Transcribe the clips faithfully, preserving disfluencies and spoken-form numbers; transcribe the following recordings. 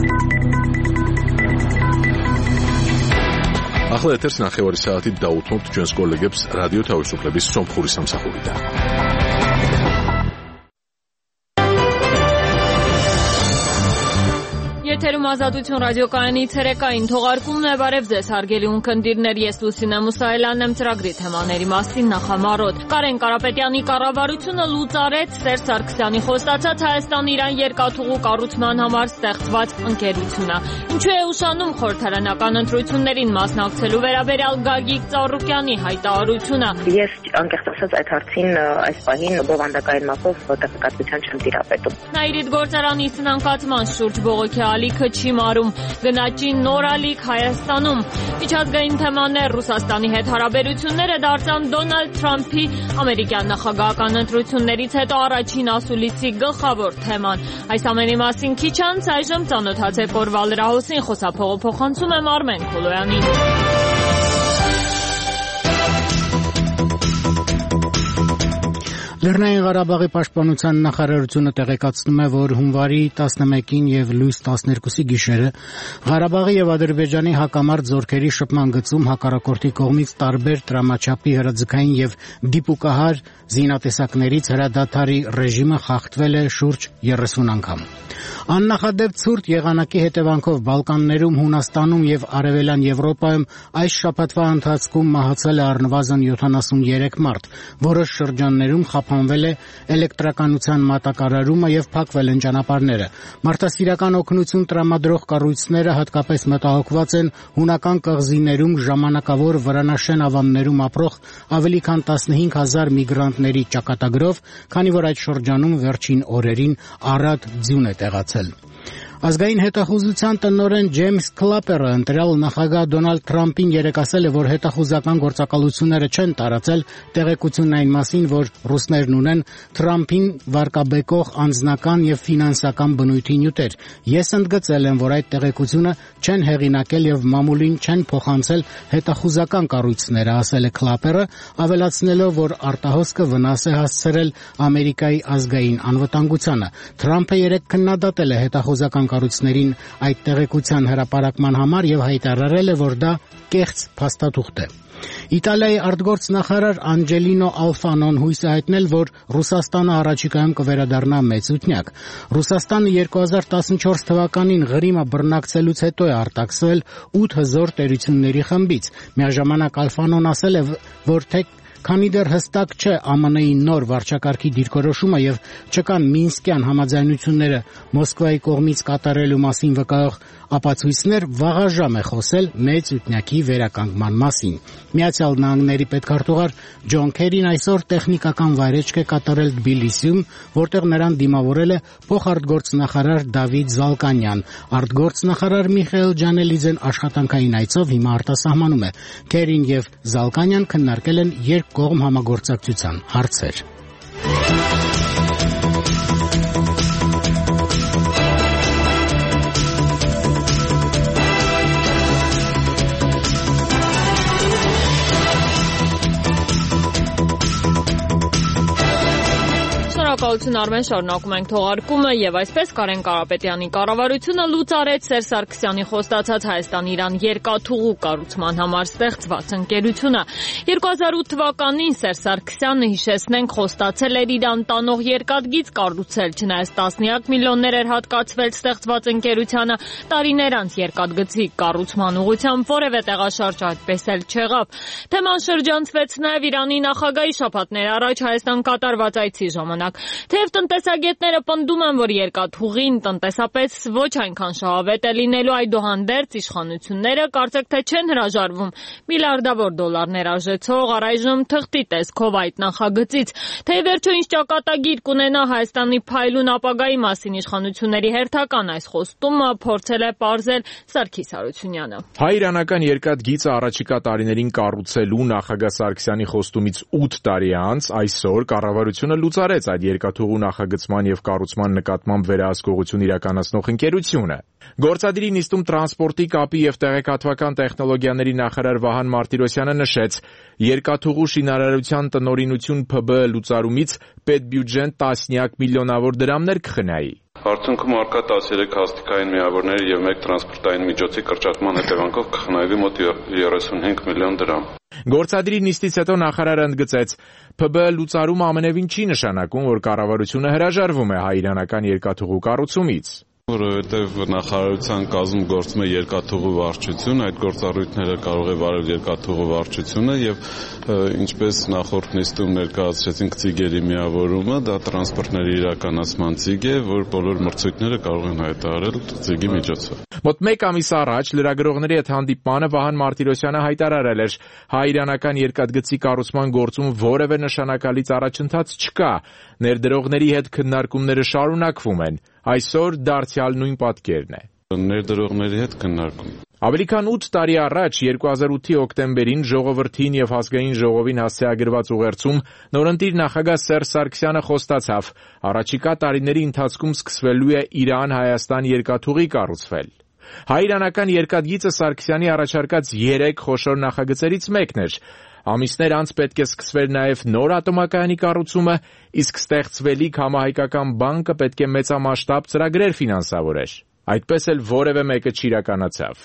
ახლა ეთერს ნახევარი საათით დაუთმობთ ჩვენს კოლეგებს რადიო თავისუფლების სომხური სამსახურიდან. Եթերում ազատություն ռադիոկայանի ցերեկային թողարկումն է, բարև ձեզ հարգելի ունկնդիրներ, ես Լուսինե Մուսայելյանն եմ, ծրագրի թեմաների մասին նախամարոտ։ Կարեն Կարապետյանի կառավարությունը լուծարեց Սերժ Սարգսյանի խոստացած Հայաստան-Իրան երկաթուղու կառուցման համար ստեղծված ընկերությունը։ Ինչու է ուշանում խորհրդարանական ընտրություններին մասնակցելու վերաբերյալ Գագիկ Ծառուկյանի հայտարարությունը։ Ես անկեղծ ասած այդ հարցին այս պահին բովանդակային մասով տեղեկատվության չեմ տիրապետում։ Նաիրիդ գործարանի սնանկացման շուրջ բողոքի ալիքը չի մարում, գնաճի նոր ալիք Հայաստանում։ Միջազգային թեմաներ Ռուսաստանի հետ հարաբերությունները դարձան Դոնալդ Թրամփի ամերիկյան նախագահական ընտրություններից հետո առաջին ասուլիսի գլխավոր թեման։ Այս ամենի մասին քիչ անց այժմ ծանոթացեք օրվա լրահոսին, խոսափողը փոխանցում եմ Արմեն Քոլոյանին։ Լեռնային Ղարաբաղի պաշտպանության նախարարությունը տեղեկացնում է, որ հունվարի տասնմեկին եւ լույս տասներկուսի գիշերը Ղարաբաղի եւ Ադրբեջանի հակամարտ զորքերի շփման գծում հակառակորդի կողմից տարբեր տրամաչափի հրաձգային եւ դիպուկահար զինատեսակներից հրադադարի ռեժիմը խախտվել է շուրջ երեսուն անգամ։ Աննախադեպ ցուրտ եղանակի հետևանքով Բալկաններում, Հունաստանում եւ Արևելյան Եվրոպայում այս շաբաթվա ընթացքում մահացել է առնվազն յոթանասուներեք մարդ, որոշ շրջաններում խափանվել է էլեկտրականության մատակարարումը եւ փակվել են ճանապարհները։ Մարդասիրական օգնություն տրամադրող կառույցները հատկապես մտահոգված են հունական կղզիներում ժամանակավոր վրանաշեն ավաններում ապրող ավելի քան տասնհինգ հազար միգրանտների ճակատագրով, քանի որ այդ շրջանում վերջին օրերին առատ ձյուն է տեղացել։ Ազգային հետախուզության տնօրեն Ջեյմս Քլապերը ընտրյալ նախագահ Դոնալդ Թրամփին երեկ ասել է, որ հետախուզական գործակալությունները չեն տարածել տեղեկությունն այն մասին, որ ռուսներն ունեն Թրամփին վարկաբեկող անձնական եւ ֆինանսական բնույթի նյութեր։ Ես ընդգծել եմ, որ այդ տեղեկությունը չեն հեղինակել եւ մամուլին չեն փոխանցել հետախուզական կառույցները, ասել է Քլապերը, ավելացնելով, որ արտահոսքը վնաս է հասցրել Ամերիկայի ազգային անվտանգությանը։ Թրամփը երեկ քննադատել է հետախուզական կառույցներին այդ տեղեկության հրապարակման համար եւ հայտարարել է, որ դա կեղծ փաստաթուղթ է։ Իտալիայի արտգործնախարար Անջելինո Ալֆանոն հույս է հայտնել, որ Ռուսաստանը առաջիկայում կվերադառնա մեծութնյակ։ Ռուսաստանը երկու հազար տասնչորս թվականին Ղրիմը բռնակցելուց հետո է արտաքսվել ութ հզոր տերությունների խմբից։ Միաժամանակ Ալֆանոն ասել է, որ թե քանի դեռ հստակ չէ Α M N-ի նոր վարչակարգի դիրքորոշումը եւ չկան Մինսկյան համաձայնությունները Մոսկվայի կողմից կատարելու մասին վկայող ապացույցներ, վաղաժամ է խոսել մեծ ութնյակի վերականգնման մասին։ Միացյալ Նահանգների պետքարտուղար Ջոն Քերին այսօր տեխնիկական վայրեջք է կատարել Թբիլիսիում, որտեղ նրան դիմավորել է փոխարտգործնախարար Դավիթ Զալկանյան։ Արտգործնախարար Միխայել Ջանելիձեն աշխատանքային այցով հիմա արտասահմանում է։ Քերին եւ Զալկանյան քննարկել են երկկողմ համագործակցության հարցեր։ Շնորհակալություն Արմեն, շարունակում ենք թողարկումը եւ այսպես Կարեն Կարապետյանի կառավարությունը լուծարեց Սերժ Սարգսյանի խոստացած Հայաստան-Իրան երկաթուղու կառուցման համար ստեղծված ընկերությունը։ երկու հազար ութ թվականին Սերժ Սարգսյանը, հիշեցնենք, խոստացել էր Իրան տանող երկաթգիծ կառուցել, չնայած տասնյակ միլիոններ էր հատկացվել ստեղծված ընկերությանը, տարիներ անց երկաթգծի կառուցման ուղղությամբ որևէ տեղաշարժ այդպես էլ չեղավ։ Թեման շրջանցվեց նաեւ Իրանի նախագահի շաբաթներ առաջ Հայաստան կատարված այցի ժամանակ։ Թեև տնտեսագետները պնդում են, որ երկաթուղին տնտեսապես ոչ այնքան շահավետ է լինելու, այդուհանդերձ իշխանությունները կարծեք թե չեն հրաժարվում միլիարդավոր դոլարներ արժեցող առայժմ թղթի տեսքով այդ նախագծից։ Թե վերջո ինչ ճակատագիր կունենա Հայաստանի փայլուն ապագայի մասին իշխանությունների հերթական այս խոստումը փորձել է պարզել Սարգիս Հարությունյանը։ Հայ-իրանական երկաթգիծը առաջիկա տարիներին կառուցելու նախագահ Սարգսյանի խոստումից ութ տարի անց այսօր կառավարությունը լուծարեց այդ երկաթուղու նախագծման եւ կառուցման նկատմամբ վերահսկողություն իրականացնող ընկերությունը։ Գործադիրի նիստում տրանսպորտի, կապի եւ տեղեկատվական տեխնոլոգիաների նախարար Վահան Մարտիրոսյանը նշեց, երկաթուղու շինարարության տնօրինություն Փ B լուծարումից պետբյուջեն տասնյակ միլիոնավոր դրամներ կխնայի։ Արդյունքում առկա տասներեք հաստիկային միավորների եւ մեկ տրանսպորտային միջոցի կրճատման հետևանքով կխնայվի մոտ երեսունհինգ միլիոն դրամ։ Գործադիրի նիստից հետո նախարարը ընդգծեց. Փ B լուծարումը ամենևին չի նշանակում, որ կառավարությունը հրաժարվում է հայ-իրանական երկաթուղու կառուցումից։ Որովհետև նախարարության կազմում գործում է երկաթուղու վարչություն, այդ գործառույթները կարող է վարել երկաթուղու վարչությունը եւ ինչպես նախորդ նիստում ներկայացրեցինք ծիգերի միավորումը, դա տրանսպորտների իրականացման ծիգ է, որ բոլոր մրցույթները կարող են հայտարարել ծիգի միջոցով։ Մոտ մեկ ամիս առաջ լրագրողների հետ հանդիպմանը Վահան Մարտիրոսյանը հայտարարել էր. հայ-իրանական երկաթգծի կառուցման գործում որևէ նշանակալից առաջընթաց չկա, ներդրողների հետ քննարկումները շարունակվում են։ Այսօր դարձյալ նույն պատկերն է։ Ներդրողների հետ քննարկում։ Ավելի քան ութ տարի առաջ երկու հազար ութի հոկտեմբերին ժողովրդին եւ ազգային ժողովին հասցեագրված ուղերձում նորընտիր նախագահ Սերժ Սարգսյանը խոստացավ. առաջիկա տարիների ընթացքում սկսվելու է Իրան-Հայաստան երկաթուղի կառուցվել։ Հայ-իրանական երկաթգիծը Սարգսյանի առաջարկած երեք խոշոր նախագծերից մեկն էր։ Ամիսներ անց պետք է սկսվեր նաև նոր ատոմակայանի կառուցումը, իսկ ստեղծվելիք համահայկական բանկը պետք է մեծամասշտաբ ծրագրեր ֆինանսավորեր։ Այդպես էլ որևէ մեկը չիրականացավ։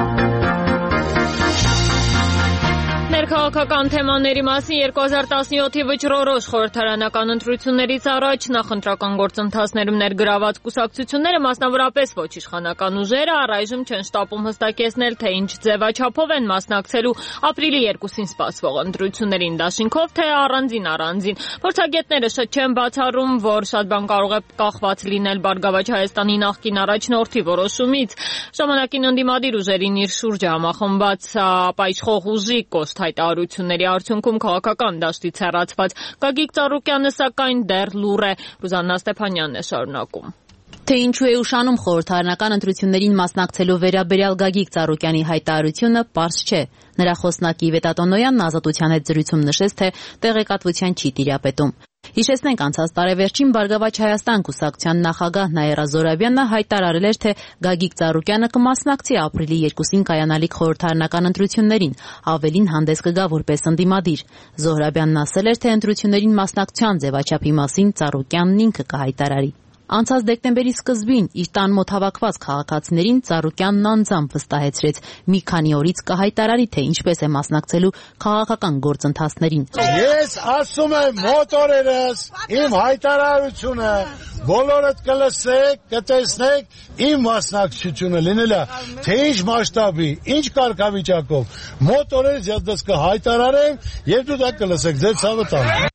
Ներքաղաքական թեմաների մասին երկու հազար տասնյոթի վճռորոշ խորհրդարանական ընտրություններից առաջ նախընտրական գործընթացներում ներգրաված կուսակցությունները, մասնավորապես ոչ իշխանական ուժերը, առայժմ չեն շտապում հստակեցնել, թե ինչ ձևաչափով են մասնակցելու ապրիլի երկուսին սպասվող ընտրություններին, դաշինքով թե առանձին առանձին։ Փորձագետները շուտ չեն բացառում, որ շատ բան կարող է կախված լինել Բարգավաճ Հայաստանի նախկին առաջնորդի որոշումից։ Ժամանակին ընդդիմադիր ուժերին իր շուրջը համախմբած ապաշխող ուժի կոշտ հայտարարությունների արդյունքում քաղաքական դաշտից հեռացված Գագիկ Ծառուկյանը սակայն դեռ լուռ է։ Ռուզաննա Ստեփանյանն է շարունակում։ Թե ինչու է ուշանում խորհրդարանական ընտրություններին մասնակցելու վերաբերյալ Գագիկ Ծառուկյանի հայտարարությունը, պարզ չէ։ Նրա խոսնակի Վետա Տոնոյանն Ազատության հետ զրույցում նշեց, թե տեղեկատվության չի տիրապետում։ Հիշեցնենք, անցած տարեվերջին Բարգավաճ Հայաստան կուսակցության նախագահ Նաիրա Զոհրաբյանը հայտարարել էր, թե Գագիկ Ծառուկյանը կմասնակցի ապրիլի երկուսին կայանալիք խորհրդարանական ընտրություններին, ավելին հանդես կգա որպես ընդդիմադիր։ Զոհրաբյանն ասել էր, թե ընտրություններին մասնակցության ձևաչափի մասին Ծառուկյանն ինքը կհայտարարի։ Անցած դեկտեմբերի սկզբին իր տան մոտ հավաքված քաղաքացիներին Ծառուկյանն անձամբ վստահեցրեց մի քանի օրից կհայտարարի, թե ինչպես է մասնակցելու քաղաքական գործընթացներին։ Ես ասում եմ մոտորերս, իմ հայտարարությունը, բոլորդ կլսեք, կտեսնեք, իմ մասնակցությունը լինելա, թե ինչ մասշտաբի, ինչ կարգավիճակով, մոտորերս ես դες կհայտարարեմ, եւ դու դա կլսեք, ձեր ցավը տամ։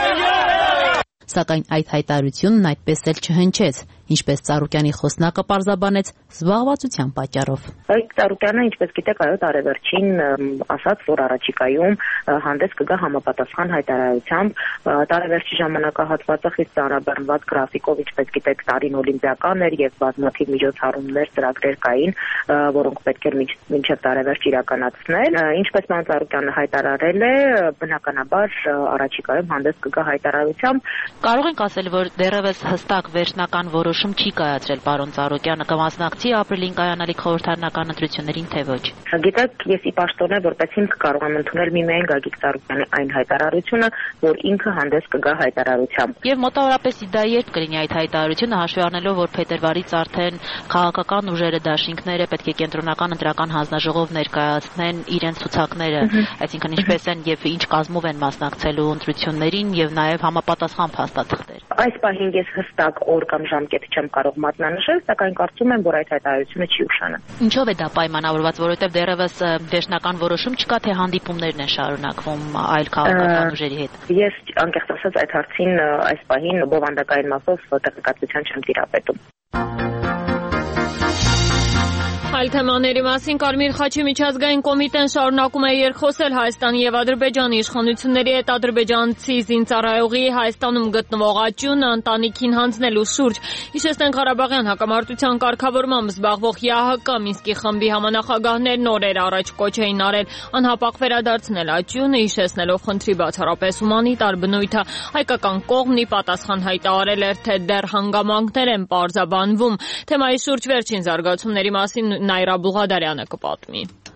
Սակայն այդ հայտարարությունն այդպես էլ չհնչեց, ինչպես Ծառուկյանի խոսնակը պարզաբանեց, զբաղվածության պատճառով։ Գագիկ Ծառուկյանը, ինչպես գիտեք, այո, տարեվերջին ասաց, որ առաջիկայում հանդես կգա համապատասխան հայտարարությամբ, տարեվերջի ժամանակահատվածը խիստ ծանրաբեռնված գրաֆիկով, ինչպես գիտեք, տարին օլիմպիական էր եւ բազմաթիվ միջոցառումներ, ծրագրեր կային, որոնք պետք էր մինչև տարեվերջ իրականացնել։ Ինչպես պարոն Ծառուկյանը հայտարարել է, բնականաբար առաջիկայում հանդես կգա հայտարարությամբ։ Կարող ենք ասել, որ դեռևս հստակ վերջնական որոշում չի կայացրել պարոն Ծառուկյանը կմասնակցի ապրիլին կայանալիք խորհրդարանական ընտրություններին, թե ոչ։ Գիտեք, ես ի պաշտոնե որպես հիմք կարող եմ ընդունել միմիայն Գագիկ Ծառուկյանի այն հայտարարությունը, որ ինքը հանդես կգա հայտարարությամբ։ Եվ մոտավորապես դա երբ կլինի այդ հայտարարությունը, հաշվի առնելով, որ փետրվարից արդեն քաղաքական ուժերը, դաշինքները պետք է կենտրոնական ընտրական հանձնաժողով ներկայացնեն իրենց ցուցակները, այսինքն ինչպես են եւ ինչ կազմով են մասնակցելու ընտրություններին եւ նաեւ համապատասխան փաստաթղթեր։ Այս պահին ես հստակ օր կամ ժամկետ չեմ կարող մատնանշել, սակայն կարծում եմ, որ այդ հայտարարությունը չի ուշանա։ Ինչով է դա պայմանավորված, որովհետև դեռևս վերջնական որոշում չկա, թե հանդիպումներն են շարունակվում այլ քաղաքական ուժերի հետ։ Ես անկեղծ ասած այդ հարցին այս պահին բովանդակային մասով տեղեկատվության չեմ տիրապետում։ Այլ թեմաների մասին Կարմիր խաչի միջազգային կոմիտեն շարունակում է երկխոսել Հայաստանի եւ Ադրբեջանի իշխանությունների հետ ադրբեջանցի զինծառայողի Հայաստանում գտնվող աճյունը ընտանիքին հանձնելու շուրջ։ Հիշեցնենք, Ղարաբաղյան հակամարտության կարգավորմամբ զբաղվող ԵԱՀԿ Մինսկի խմբի համանախագահներն օրեր առաջ կոչ էին արել անհապաղ վերադարձնել աճյունը, հիշեցնելով խնդրի բացառապես հումանիտար բնույթը։ Հայկական կողմն ի պատասխան հայտարարել էր, թե դեռ հանգամանքներ են պարզաբանվում։ Թեմայի շուրջ վերջին զարգացումների մասին Նաիրա Բուղադարյանը կպատմի։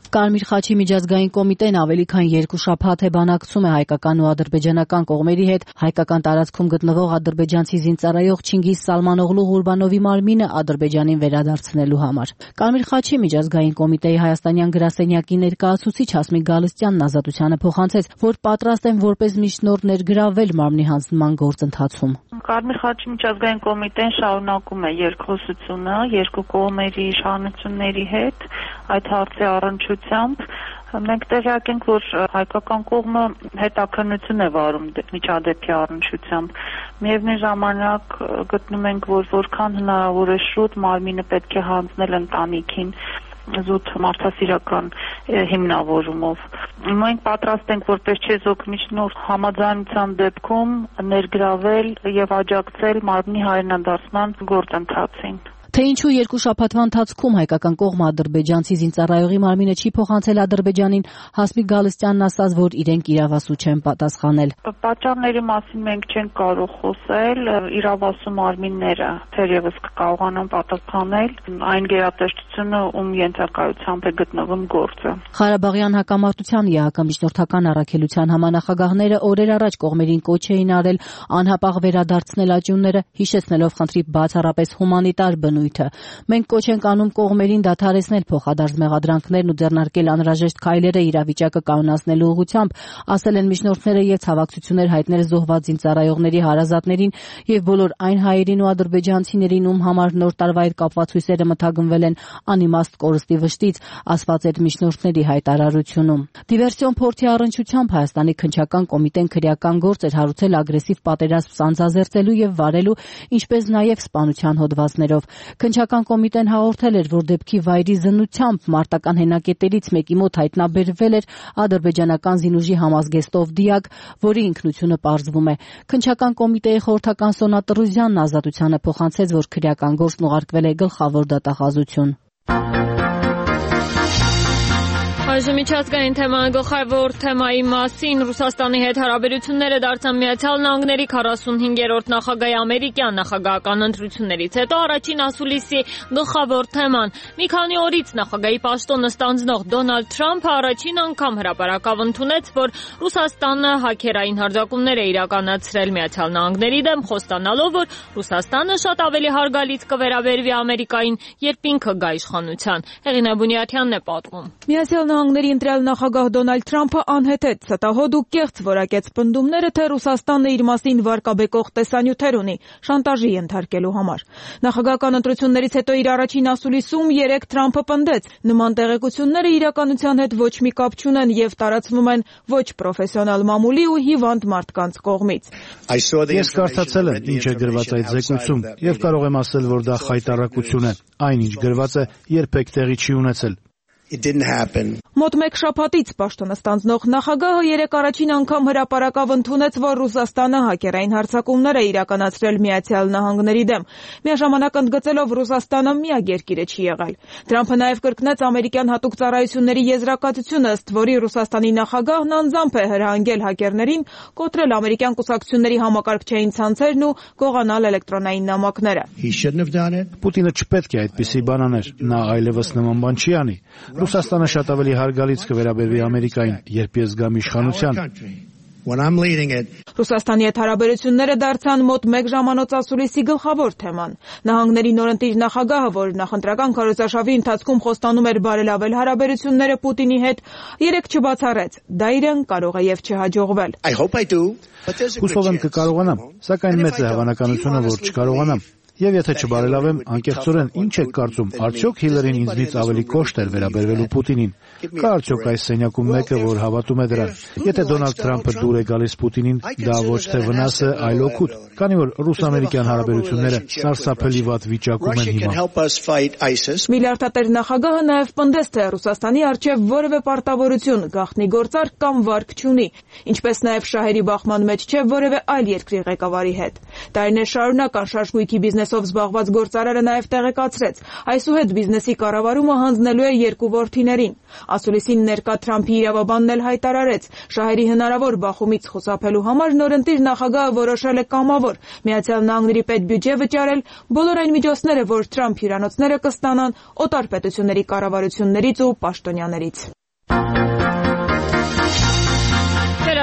Կարմիր խաչի միջազգային կոմիտեն ավելի քան երկու շաբաթ է բանակցում է հայկական ու ադրբեջանական կողմերի հետ հայկական տարածքում գտնվող ադրբեջանցի զինծառայող Չինգիզ Սալմանօղլու Ղուրբանովի մարմինը Ադրբեջանին վերադարձնելու համար։ Կարմիր խաչի միջազգային կոմիտեի հայաստանյան գրասենյակի ներկայացուցիչ Հասմիկ Գալստյանն Ազատությանը փոխանցեց, որ պատրաստ են որպես միջնորդ ներգրավել մարմնի հանձնման գործընթացում։ Կարմիր խաչի միջազգային կոմիտեն շարունակում է երկխոսությունը երկու կողմերի իշխանությունների հետ այդ հարցի առնչությամբ։ Մենք տեղյակ ենք, որ հայկական կողմը հետաքննություն է վարում միջադեպի առնչությամբ։ Միևնույն ժամանակ գտնում ենք, որ որքան հնարավոր է շուտ մարմինը պետք է հանձնել ընտանիքին զուտ մարդասիրական հիմնավորումով։ Մենք պատրաստ ենք որպես չեզոք միջնորդ համաձայնության դեպքում ներգրավել եւ աջակցել մարմնի հայրենադարձման գործընթացին։ Թե ինչու երկու շաբաթվա ընթացքում հայկական կողմը ադրբեջանցի զինծառայողի մարմինը չի փոխանցել Ադրբեջանին, Հասմիկ Գալստյանն ասաց, որ իրենք իրավասու չեն պատասխանել։ Պատճառների մասին մենք չենք կարող խոսել, իրավասու մարմինները թերևս կկարողանան պատասխանել այն գերատեսչությունը, ում ենթակայությամբ է գտնվում գործը։ Ղարաբաղյան հակամարտության ԵԱՀԿ միջնորդական առաքելության համանախագահները օրեր առաջ կողմերին կոչ էին արել անհապաղ վերադարձնել աճյունները, հիշեցնելով խնդրի բացառապես հումանիտար բնույթ։ Մենք կոչ ենք անում կողմերին դադարեցնել փոխադարձ մեղադրանքներն ու ձեռնարկել անհրաժեշտ քայլերը իրավիճակը կանոնացնելու ուղղությամբ, ասել են միջնորդները եւ ցավակցություններ հայտնել զոհված զինծառայողների հարազատներին եւ բոլոր այն հայերին ու ադրբեջանցիներին, ում համար նոր տարվա հետ կապված հույսերը մթագնվել են անիմաստ կորստի վշտից, ասված էր միջնորդների հայտարարությունում։ Դիվերսիոն փորձի առնչությամբ Հայաստանի քննչական կոմիտեն քրեական գործ էր հարուցել ագրեսիվ պատերազմ սանձազերծելու եւ վարելու, ինչպես նաեւ սպանության հոդվածներով։ Քննչական կոմիտեն հաղորդել էր, որ դեպքի վայրի զննությամբ մարտական հենակետերից մեկի մոտ հայտնաբերվել էր ադրբեջանական զինուժի համազգեստով դիակ, որի ինքնությունը պարզվում է։ Քննչական կոմիտեի խորհրդական Սոնա Տրուզյանն Ազատությանը փոխանցեց, որ քրեական գործն ուղարկվել է գլխավոր դատախազություն։ Այժմ միջազգային թեման գլխավոր թեմայի մասին Ռուսաստանի հետ հարաբերությունները դարձան Միացյալ Նահանգների քառասունհինգերորդ նախագահի ամերիկյան նախագահական ընտրություններից հետո առաջին ասուլիսի գլխավոր թեման։ Մի քանի օրից նախագահի պաշտոնը ստանձնող Դոնալդ Թրամփը առաջին անգամ հրապարակավ ընդունեց, որ Ռուսաստանը հաքերային հարձակումներ է իրականացրել Միացյալ Նահանգների դեմ, խոստանալով, որ Ռուսաստանը շատ ավելի հարգալից կվերաբերվի Ամերիկային, երբ ինքը գա իշխանության։ Հեղինե Բունյաթյանն է պատմում։ Միացյալ Նահանգների ընտրյալ նախագահ Դոնալդ Թրամփը անհետեթ, ստահոդ ու կեղծ որակեց պնդումները, թե Ռուսաստանն իր մասին վարկաբեկող տեսանյութեր ունի շանտաժի ենթարկելու համար։ Նախագահական ընտրություններից հետո իր առաջին ասուլիսում երեկ Թրամփը պնդեց, նման տեղեկությունները իրականության հետ ոչ մի կապ չունեն եւ տարածվում են ոչ պրոֆեսիոնալ մամուլի ու հիվանդ մարդկանց կողմից։ Ես կարդացել եմ, ինչ է գրված այդ զեկույցում, եւ կարող եմ ասել, որ դա խայտառակություն է։ Այն, ինչ գրված է, երբեք տեղի չի ունեցել։ Մոտ մեկ շաբաթից պաշտոնը ստանձնող նախագահը երեկ առաջին անգամ հրապարակավ ընդունեց, որ Ռուսաստանը հաքերային հարձակումներ է իրականացրել Միացյալ Նահանգների դեմ, միաժամանակ ընդգծելով Ռուսաստանը միակ երկիրը չի եղել։ Թրամփը նաև կրկնեց ամերիկյան հատուկ ծառայությունների եզրակացությունը, ըստ որի Ռուսաստանի նախագահն անձամբ է հրահանգել հաքերներին կոտրել ամերիկյան կուսակցությունների համակարգչային ցանցերն ու գողանալ էլեկտրոնային նամակները։ Պուտինը չպետք է այդպիսի բան աներ, նա այլևս նման բան չի անի։ Ռուսաստանը շատ ավելի հարգալից կվերաբերվի Ամերիկային, երբ ես գամ իշխանության։ Ռուսաստանի հետ հարաբերությունները դարձան մոտ մեկ ժամանոց ասուլիսի գլխավոր թեման։ Նահանգների նորընտիր նախագահը, որ նախընտրական քարոզարշավի ընթացքում խոստանում էր բարելավել հարաբերությունները Պուտինի հետ, երեկ չբացառեց։ Դա իրեն կարող է եւ չհաջողվել։ Հուսով եմ կկարողանամ, սակայն մեծ է հավանականությունը, որ չկարողանամ։ Եվ եթե չբարելավեմ, անկեղծորեն ինչ եք կարծում, արդյոք Հիլարին ինձնից ավելի կոշտ էր վերաբերվելու Պուտինին։ Կա արդյոք այս սենյակում մեկը, որ հավատում է դրան։ Եթե Դոնալդ Թրամփը դուր է գալիս Պուտինին, դա ոչ թե վնաս է, այլ օգուտ, քանի որ ռուս-ամերիկյան հարաբերությունները սարսափելի վատ վիճակում են հիմա։ Միլիարդատեր նախագահը նաև պնդեց, թե Ռուսաստանի առջև որևէ պարտավորություն, գաղտնի գործարք կամ վարկ չունի, ինչպես նաև շահերի բախման մեջ չէ որևէ այլ երկրի ղեկավարի հետ։ Տարիներ շարունակ անշարժ գույքի բիզնեսով զբաղված գործարարը նաև տեղեկացրեց, այսուհետ բիզնեսի կառավարումը հանձնելու է երկու որդիներին։ Ասուլիսին ներկա Թրամփի իրավաբանն էլ հայտարարեց, շահերի հնարավոր բախումից խուսափելու համար նորընտիր նախագահը որոշել է կամավոր Միացյալ Նահանգների պետբյուջե վճարել բոլոր այն միջոցները, որ Թրամփ հյուրանոցները կստանան օտար պետությունների կառավարություններից ու պաշտոնյաներից։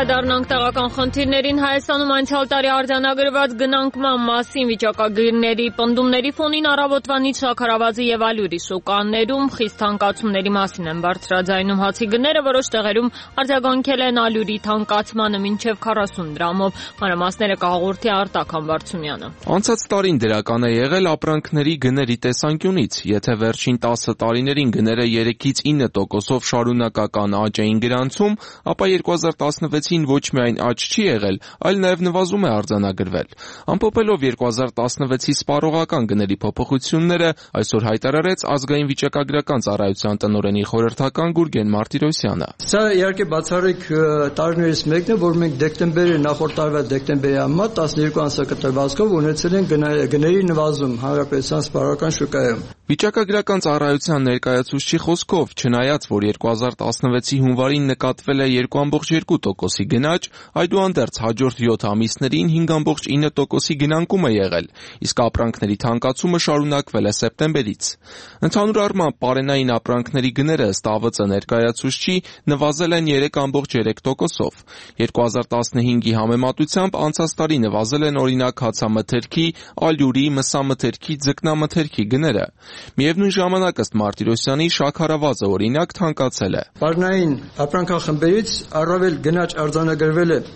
Անդրադառնանք տեղական խնդիրներին Հայաստանում անցյալ տարի արձանագրված գնանկման մասին վիճակագրների պնդումների ֆոնին առավոտվանից շաքարավազի եւ ալյուրի շուկաներում խիստ թանկացումների մասին են բարձրաձայնում հացի գները, որոշ տեղերում արձագանքել են ալյուրի թանկացմանը մինչեւ քառասուն դրամով։ Մանրամասները կհաղորդի Արտակ Համբարձումյանը։ Անցած տարին դրական է եղել ապրանքների գների տեսանկյունից, եթե վերջին տասը տարիներին գները երեքից ինը տոկոսով շարունակական աճ էին գրանցում, ապա երկու հազար տասնվեցին ոչ միայն աճ չի եղել, այլ նաև նվազում է արձանագրվել։ Ամփոփելով երկու հազար տասնվեցի սպառողական գների փոփոխությունները, այսօր հայտարարեց ազգային վիճակագրական ծառայության տնօրենի խորհրդական Գուրգեն Մարտիրոսյանը։ Սա իհարկե բացառիկ տարիներից մեկն է, որ մենք դեկտեմբերի նախորդ տարվա դեկտեմբերի համեմատ տասներկու ամսակտրվածքով ունեցել ենք գների նվազում հանրապետության սպառողական շուկայում։ Վիճակագրական ծառայության ներկայացուցչի խոսքով, չնայած որ երկու հազար տասնվեցի հունվարին նկատվել է երկու կόμμα երկու տոկոսի գնաճ, այդուհանդերձ հաջորդ յոթ ամիսներին հինգ կόμμα ինը տոկոսի գնանկում է եղել, իսկ ապրանքների թանկացումը շարունակվել է սեպտեմբերից։ Ընդհանուր առմամբ պարենային ապրանքների գները ըստ ԱՎԾ ներկայացուցչի նվազել են երեք կόμμα երեք տոկոսով։ երկու հազար տասնհինգի համեմատությամբ անցած տարի նվազել են օրինակ հացամթերքի, ալյուրի, մսամթերքի, ձկնամթերքի գները։ Միևնույն ժամանակ ըստ Մարտիրոսյանի շաքարավազը օրինակ թանկացել է։ Պարենային ապրանքախմբերից առավել գնաճ արձանագրվել է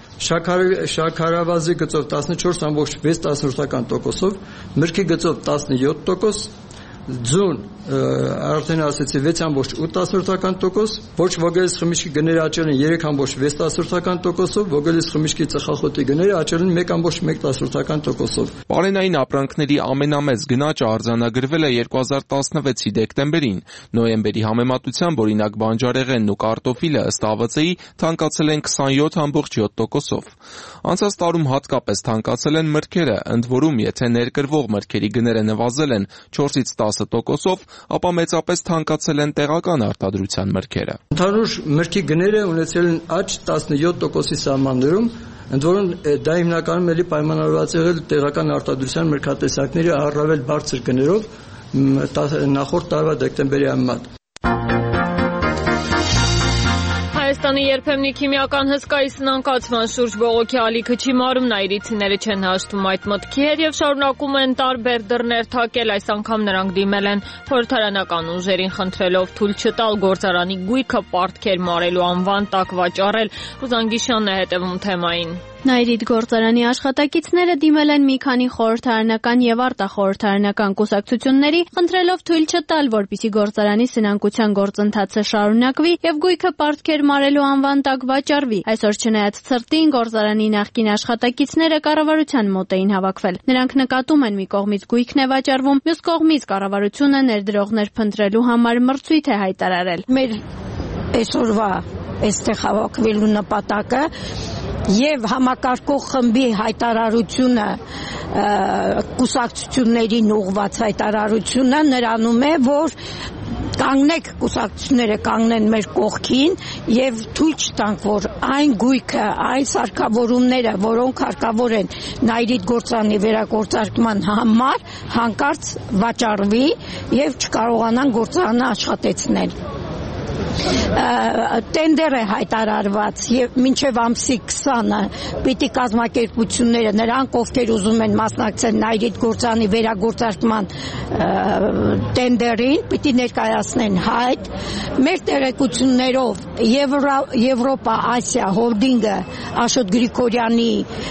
շաքարավազի գծով տասնչորս կόμμα վեց տոկոսով, մրգի գծով տասնյոթ տոկոս, ձուն արդեն ասեցի վեց կόμμα ութ տոկոս, ոչ ոգելից խմիչքի գները աճել են երեք կόμμα վեց տոկոսով, ոգելից խմիչքի ծխախոտի գները աճել են մեկ կόμma մեկ տոկոսով։ Պարենային ապրանքների ամենամեծ գնաճը արձանագրվել է երկու հազար տասնվեցի դեկտեմբերին։ Նոյեմբերի համեմատությամբ օրինակ բանջարեղենն ու կարտոֆիլը ըստ ԱՎԾ-ի թանկացել են քսանյոթ կόμμα յոթ տոկոսով։ Անցած տարում հատկապես թանկացել են մրգերը, ընդ որում եթե ներկրվող մրգերի գները նվազել են չորսից տասը տոկոսով, ապա մեծապես թանկացել են տեղական արտադրության մրգերը։ Ընդհանուր մրգի գները ունեցել են աճ տասնյոթ տոկոսի սահմաններում, ընդ որում դա հիմնականում էլի պայմանավորված եղել տեղական արտադրության մրգատեսակների առավել բարձր գներով նախորդ տարվա դեկտեմբերի համեմատ։ Հայաստանի երբեմնի քիմիական հսկայի սնանկացման շուրջ բողոքի ալիքը չի մարում, նայիրիցիները չեն հաշտվում այդ մտքի հետ եւ շարունակում են տարբեր դռներ թակել, այս անգամ նրանք դիմել են խորհրդարանական ուժերին խնդրելով թույլ չտալ գործարանի գույքը պարտքեր մարելու անվան տակ վաճառել։ Ռուզան Գիշյանն է հետևում թեմային։ Նայիրիդ գործարանի աշխատակիցները դիմել են մի քանի խորհրդարանական եւ արտախորհրդարանական կուսակցությունների, խնդրելով թույլ չտալ, որպեսզի գործարանի սնանկության գործընթացը շարունակվի եւ գույքը պարտքեր մարելու անվան տակ վաճառվի։ Այսօր չնայած ցրտին գործարանի նախկին աշխատակիցները կառավարության մոտ էին հավաքվել։ Նրանք նկատում են մի կողմից գույքն է վաճառվում, մյուս կողմից կառավարությունը ներդրողներ փնտրելու համար մրցույթ է հայտարարել։ Մեր այսօրվա այստեղ հավաքվելու նպատակը եւ համակարգող խմբի հայտարարությունը կուսակցություններին ուղղված հայտարարությունը նրանում է, որ կանգնեք կուսակցությունները կանգնեն մեր կողքին եւ թույլ չտանք, որ այն գույքը, այն սարքավորումները, որոնք հարկավոր են Նայիրիդ գործարանի վերագործարկման համար, հանկարծ վաճառվի եւ չկարողանան գործարանը աշխատեցնել։ Տենդեր է հայտարարված եւ մինչեւ ամսի քսանը պիտի կազմակերպությունները նրանք ովքեր ուզում են մասնակցել Նայիրիդ գործարանի վերագործարկման տենդերին պիտի ներկայացնեն հայտ մեր տեղեկություններով Եվրոպա Ասիա հոլդինգը Աշոտ Գրիգորյանի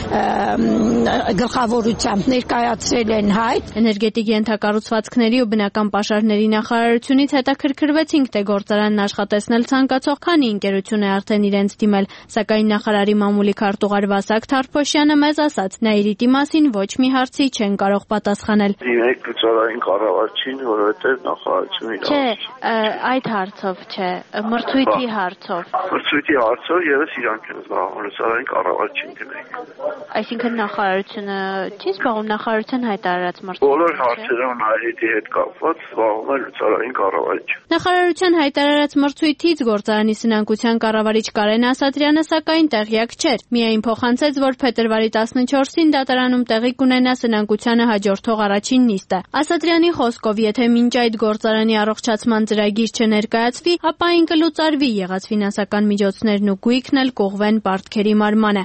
գլխավորությամբ ներկայացրել են հայտ էներգետիկ ենթակառուցվածքների ու բնական պաշարների նախարարությունից հետաքրքրվեցինք թե գործարանն աշխատեցնել ցանկացող քանի ընկերություն է արդեն իրենց դիմել, սակայն նախարարի մամուլի քարտուղար Վասակ Թարփոշյանը մեզ ասաց, Նայիրիտի մասին ոչ մի հարցի չեն կարող պատասխանել։ Դիմեք լուծարային կառավարչին, որովհետև նախարարությունը իրավունք։ Չէ, այդ հարցով չէ, մրցույթի հարցով։ Մրցույթի հարցով եւս իրանք են զբաղվում, լուծարային կառավարչին դիմեք։ Այսինքն նախարարությունը չի զբաղվում, նախարարության հայտարարած մրցույթ։ Բոլոր հարցերով Նայիրիտի հետ կապված զբաղվում է լուծարային կառավարիչը։ Նախարարության հայտարարած մրցույթ մրցույթից գործարանի սնանկության կառավարիչ Կարեն Ասատրյանը սակայն տեղյակ չէր։ Միայն փոխանցեց, որ փետրվարի տասնչորսին դատարանում տեղի կունենա սնանկությանը հաջորդող առաջին նիստը։ Ասատրյանի խոսքով, եթե մինչ այդ գործարանի առողջացման ծրագիր չներկայացվի, ապա այն կլուծարվի, եղած ֆինանսական միջոցներն ու գույքն էլ կուղվեն պարտքերի մարմանը։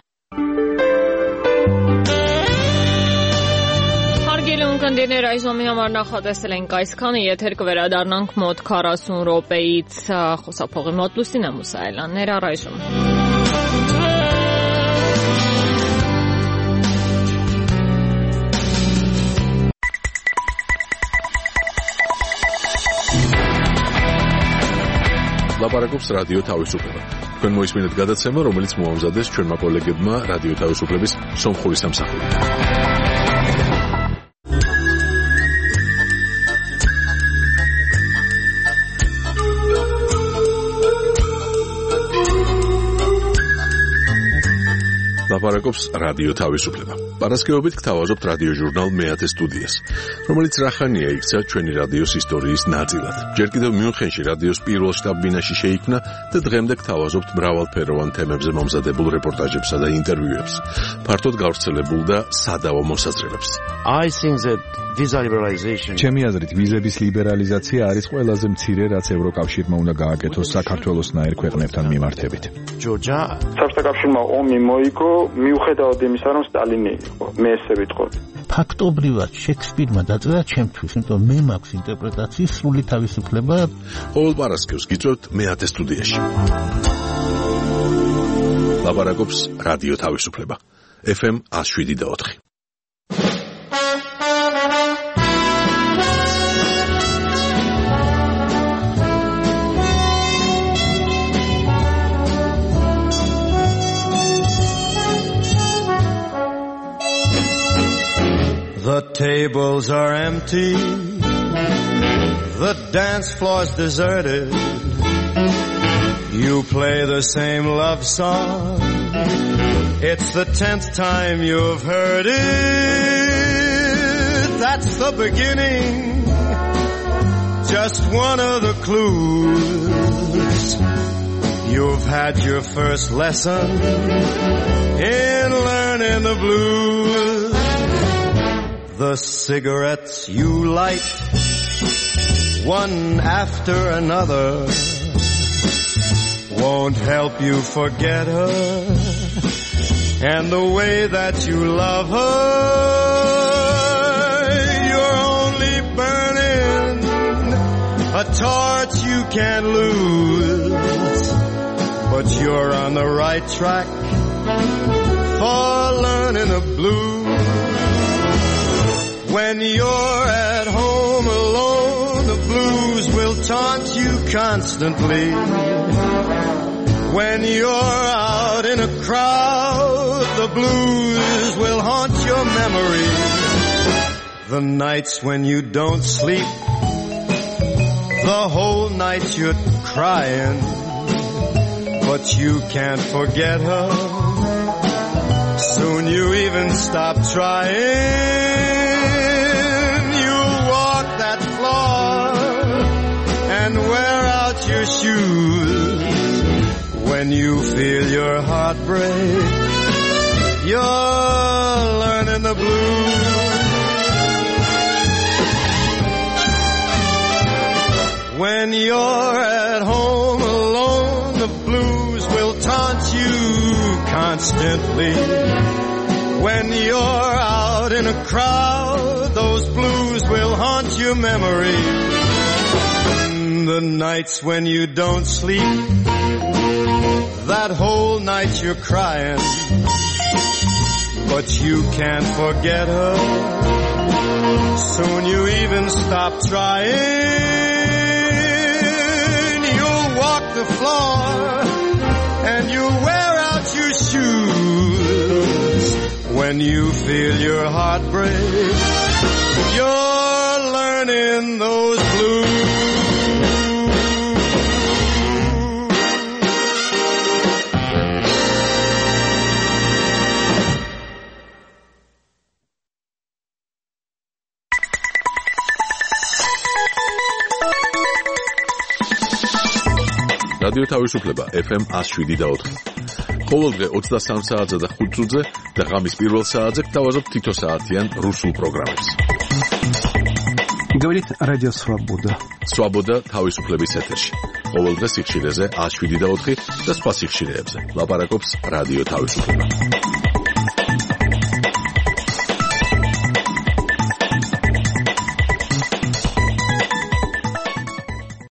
Կնդիրներ այժմի համար նախատեսել ենք այսքանը, եթեր կվերադառնանք մոտ քառասուն րոպեից խոսափողի մոտ Լուսինե Մուսայելյաններ առայժմ։ Լապարակոպս ռադիո თავისუფლება. Თქვენ მოისმინეთ გადაცემა, რომელიც მოამზადეს ჩვენმა კოლეგებმა რადიო თავისუფლების სომხური სამსახურით. ლაპარაკობს რადიო თავისუფლება. Პარასკევობით გთავაზობთ რადიო ჟურნალ მეათე სტუდიას, რომელიც რახანია იქცა ჩვენი რადიოს ისტორიის ნაწილად. ჯერ კიდევ მიუნხენში რადიოს პირველ შტაბ-ბინაში შეიქმნა და დღემდე გთავაზობთ მრავალფეროვან თემებზე მომზადებულ რეპორტაჟებსა და ინტერვიუებს, ფართოდ გავრცელებულ და სადავო მოსაზრებებს. I think that visa liberalization ჩემი აზრით ვიზების ლიბერალიზაცია არის ყველაზე მცირე, რაც ევროკავშირმა უნდა გააკეთოს საქართველოსნაირ ქვეყნებთან მიმართებით. ჯორჯა საბჭოთა ომი მოიგო მიუხედავად იმისა, რომ სტალინი იყო, მე ესე ვიტყოდი. ფაქტობრივად შექსპირმა დაწერა ჩემთვის, იმიტომ მე მაქვს ინტერპრეტაციის სრული თავისუფლება. ყოველ პარასკევს გიწევთ მეათე სტუდიაში. ლაპარაკობს რადიო თავისუფლება. ეფ ემ one oh seven point four. The tables are empty, the dance floor's deserted. You play the same love song, it's the tenth time you've heard it. That's the beginning, just one of the clues. You've had your first lesson in learning the blues. The cigarettes you light, one after another, won't help you forget her, and the way that you love her. You're only burning a torch you can't lose, but you're on the right track for learning the blues. When you're at home alone, the blues will taunt you constantly. When you're out in a crowd, the blues will haunt your memory. The nights when you don't sleep, the whole night you're crying, but you can't forget her. Soon you even stop trying. And wear out your shoes. When you feel your heart break, you're learning the blues. When you're at home alone, the blues will taunt you constantly. When you're out in a crowd, those blues will haunt your memory. The nights when you don't sleep, that whole night you're crying, but you can't forget her. Soon you even stop trying. You'll walk the floor and you'll wear out your shoes. When you feel your heart break, you're learning those blues. რადიო თავისუფლება ეფ ემ one oh seven და four. ყოველდღე ოცდასამ საათზე და ხუთ წუთზე და ღამის პირველ საათზე გთავაზობთ თითო საათიან რუსულ პროგრამებს. Говорит Радио Свобода. Свобода თავისუფლების ეთერში. ყოველდღე სიხშირეზე one oh seven და four და სხვა სიხშირეებზე. ლაპარაკობს რადიო თავისუფლება.